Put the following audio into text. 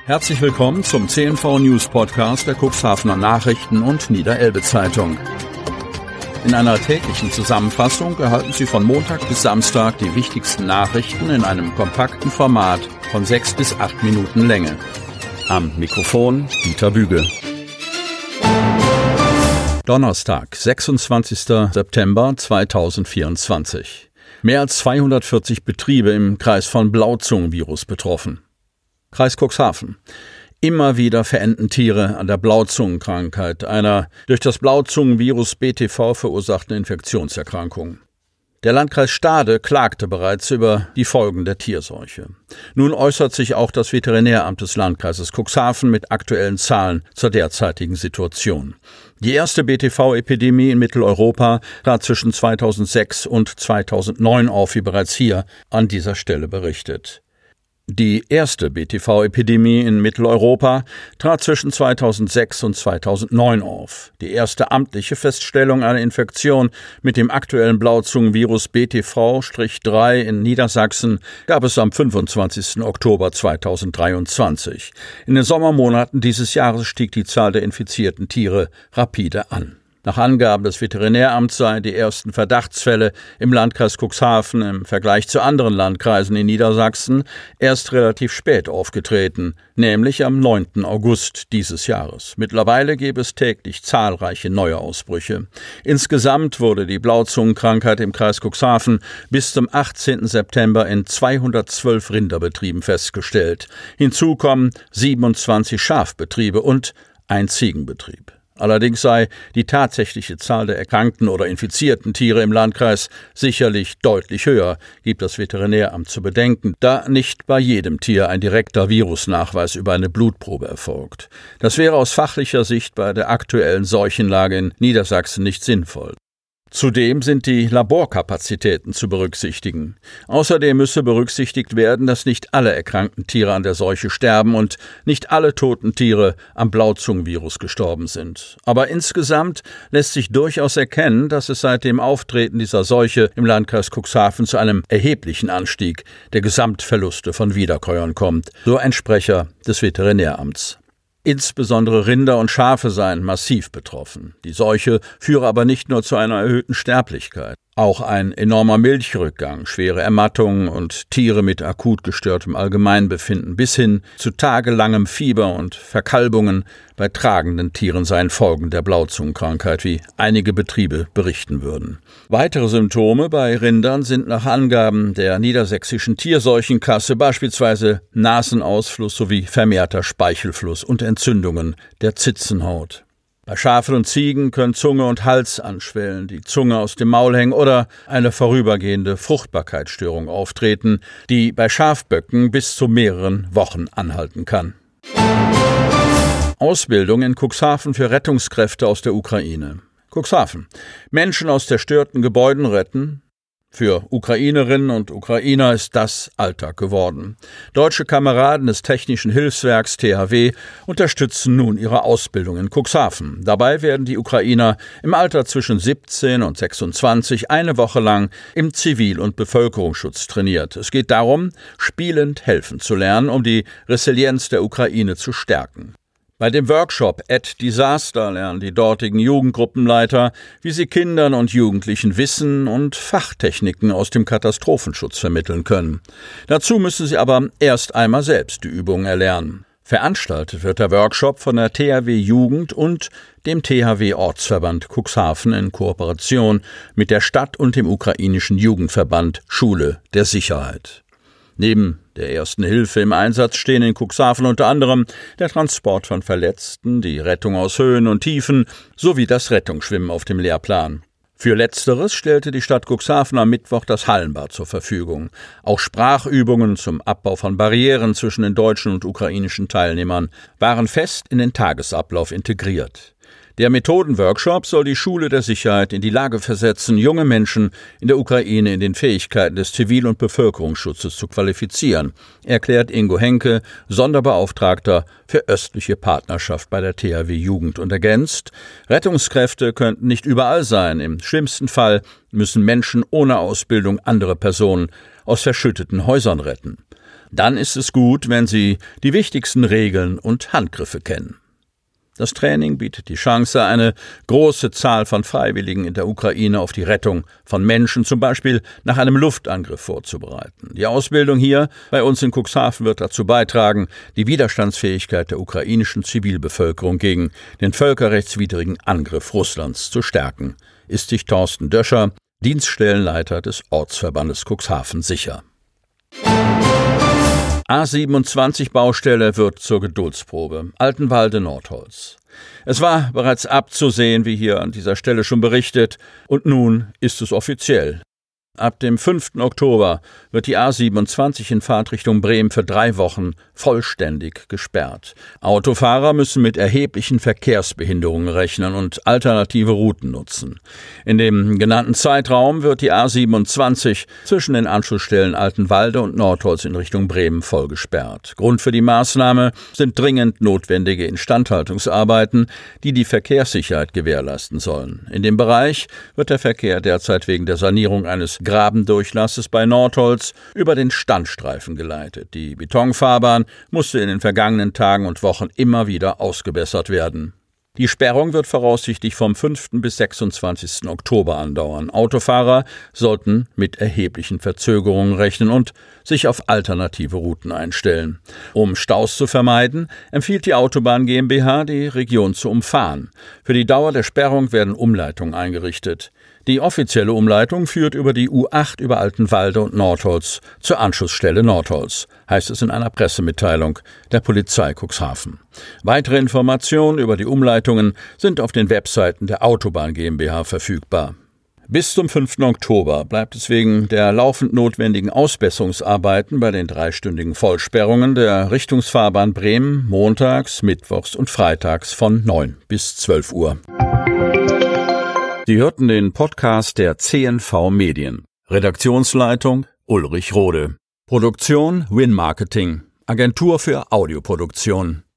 Herzlich willkommen zum CNV News Podcast der Cuxhavener Nachrichten und Niederelbe Zeitung. In einer täglichen Zusammenfassung erhalten Sie von Montag bis Samstag die wichtigsten Nachrichten in einem kompakten Format von 6 bis 8 Minuten Länge. Am Mikrofon Dieter Büge. Donnerstag, 26. September 2024. Mehr als 240 Betriebe im Kreis von Blauzungenvirus betroffen. Kreis Cuxhaven. Immer wieder verenden Tiere an der Blauzungenkrankheit, einer durch das Blauzungenvirus BTV verursachten Infektionserkrankung. Der Landkreis Stade klagte bereits über die Folgen der Tierseuche. Nun äußert sich auch das Veterinäramt des Landkreises Cuxhaven mit aktuellen Zahlen zur derzeitigen Situation. Die erste BTV-Epidemie in Mitteleuropa trat zwischen 2006 und 2009 auf, wie bereits hier an dieser Stelle berichtet. Die erste BTV-Epidemie in Mitteleuropa trat zwischen 2006 und 2009 auf. Die erste amtliche Feststellung einer Infektion mit dem aktuellen Blauzungenvirus BTV-3 in Niedersachsen gab es am 25. Oktober 2023. In den Sommermonaten dieses Jahres stieg die Zahl der infizierten Tiere rapide an. Nach Angaben des Veterinäramts seien die ersten Verdachtsfälle im Landkreis Cuxhaven im Vergleich zu anderen Landkreisen in Niedersachsen erst relativ spät aufgetreten, nämlich am 9. August dieses Jahres. Mittlerweile gäbe es täglich zahlreiche neue Ausbrüche. Insgesamt wurde die Blauzungenkrankheit im Kreis Cuxhaven bis zum 18. September in 212 Rinderbetrieben festgestellt. Hinzu kommen 27 Schafbetriebe und ein Ziegenbetrieb. Allerdings sei die tatsächliche Zahl der erkrankten oder infizierten Tiere im Landkreis sicherlich deutlich höher, gibt das Veterinäramt zu bedenken, da nicht bei jedem Tier ein direkter Virusnachweis über eine Blutprobe erfolgt. Das wäre aus fachlicher Sicht bei der aktuellen Seuchenlage in Niedersachsen nicht sinnvoll. Zudem sind die Laborkapazitäten zu berücksichtigen. Außerdem müsse berücksichtigt werden, dass nicht alle erkrankten Tiere an der Seuche sterben und nicht alle toten Tiere am Blauzungenvirus gestorben sind. Aber insgesamt lässt sich durchaus erkennen, dass es seit dem Auftreten dieser Seuche im Landkreis Cuxhaven zu einem erheblichen Anstieg der Gesamtverluste von Wiederkäuern kommt, so ein Sprecher des Veterinäramts. Insbesondere Rinder und Schafe seien massiv betroffen. Die Seuche führe aber nicht nur zu einer erhöhten Sterblichkeit. Auch ein enormer Milchrückgang, schwere Ermattungen und Tiere mit akut gestörtem Allgemeinbefinden bis hin zu tagelangem Fieber und Verkalbungen bei tragenden Tieren seien Folgen der Blauzungenkrankheit, wie einige Betriebe berichten würden. Weitere Symptome bei Rindern sind nach Angaben der Niedersächsischen Tierseuchenkasse beispielsweise Nasenausfluss sowie vermehrter Speichelfluss und Entzündungen der Zitzenhaut. Bei Schafen und Ziegen können Zunge und Hals anschwellen, die Zunge aus dem Maul hängen oder eine vorübergehende Fruchtbarkeitsstörung auftreten, die bei Schafböcken bis zu mehreren Wochen anhalten kann. Ausbildung in Cuxhaven für Rettungskräfte aus der Ukraine. Cuxhaven. Menschen aus zerstörten Gebäuden retten. Für Ukrainerinnen und Ukrainer ist das Alltag geworden. Deutsche Kameraden des Technischen Hilfswerks THW unterstützen nun ihre Ausbildung in Cuxhaven. Dabei werden die Ukrainer im Alter zwischen 17 und 26 eine Woche lang im Zivil- und Bevölkerungsschutz trainiert. Es geht darum, spielend helfen zu lernen, um die Resilienz der Ukraine zu stärken. Bei dem Workshop At Disaster lernen die dortigen Jugendgruppenleiter, wie sie Kindern und Jugendlichen Wissen und Fachtechniken aus dem Katastrophenschutz vermitteln können. Dazu müssen sie aber erst einmal selbst die Übungen erlernen. Veranstaltet wird der Workshop von der THW Jugend und dem THW Ortsverband Cuxhaven in Kooperation mit der Stadt und dem ukrainischen Jugendverband Schule der Sicherheit. Neben der ersten Hilfe im Einsatz stehen in Cuxhaven unter anderem der Transport von Verletzten, die Rettung aus Höhen und Tiefen sowie das Rettungsschwimmen auf dem Lehrplan. Für Letzteres stellte die Stadt Cuxhaven am Mittwoch das Hallenbad zur Verfügung. Auch Sprachübungen zum Abbau von Barrieren zwischen den deutschen und ukrainischen Teilnehmern waren fest in den Tagesablauf integriert. Der Methodenworkshop soll die Schule der Sicherheit in die Lage versetzen, junge Menschen in der Ukraine in den Fähigkeiten des Zivil- und Bevölkerungsschutzes zu qualifizieren, erklärt Ingo Henke, Sonderbeauftragter für östliche Partnerschaft bei der THW Jugend, und ergänzt: Rettungskräfte könnten nicht überall sein. Im schlimmsten Fall müssen Menschen ohne Ausbildung andere Personen aus verschütteten Häusern retten. Dann ist es gut, wenn Sie die wichtigsten Regeln und Handgriffe kennen. Das Training bietet die Chance, eine große Zahl von Freiwilligen in der Ukraine auf die Rettung von Menschen, zum Beispiel nach einem Luftangriff, vorzubereiten. Die Ausbildung hier bei uns in Cuxhaven wird dazu beitragen, die Widerstandsfähigkeit der ukrainischen Zivilbevölkerung gegen den völkerrechtswidrigen Angriff Russlands zu stärken, ist sich Thorsten Döscher, Dienststellenleiter des Ortsverbandes Cuxhaven, sicher. A27-Baustelle wird zur Geduldsprobe. Altenwalde-Nordholz. Es war bereits abzusehen, wie hier an dieser Stelle schon berichtet, und nun ist es offiziell. Ab dem 5. Oktober wird die A27 in Fahrtrichtung Bremen für 3 Wochen vollständig gesperrt. Autofahrer müssen mit erheblichen Verkehrsbehinderungen rechnen und alternative Routen nutzen. In dem genannten Zeitraum wird die A27 zwischen den Anschlussstellen Altenwalde und Nordholz in Richtung Bremen voll gesperrt. Grund für die Maßnahme sind dringend notwendige Instandhaltungsarbeiten, die die Verkehrssicherheit gewährleisten sollen. In dem Bereich wird der Verkehr derzeit wegen der Sanierung eines Grabendurchlasses bei Nordholz über den Standstreifen geleitet. Die Betonfahrbahn musste in den vergangenen Tagen und Wochen immer wieder ausgebessert werden. Die Sperrung wird voraussichtlich vom 5. bis 26. Oktober andauern. Autofahrer sollten mit erheblichen Verzögerungen rechnen und sich auf alternative Routen einstellen. Um Staus zu vermeiden, empfiehlt die Autobahn GmbH, die Region zu umfahren. Für die Dauer der Sperrung werden Umleitungen eingerichtet. Die offizielle Umleitung führt über die U8 über Altenwalde und Nordholz zur Anschlussstelle Nordholz, heißt es in einer Pressemitteilung der Polizei Cuxhaven. Weitere Informationen über die Umleitungen sind auf den Webseiten der Autobahn GmbH verfügbar. Bis zum 5. Oktober bleibt es wegen der laufend notwendigen Ausbesserungsarbeiten bei den 3-stündigen Vollsperrungen der Richtungsfahrbahn Bremen montags, mittwochs und freitags von 9 bis 12 Uhr. Sie hörten den Podcast der CNV Medien. Redaktionsleitung Ulrich Rode. Produktion Win Marketing. Agentur für Audioproduktion.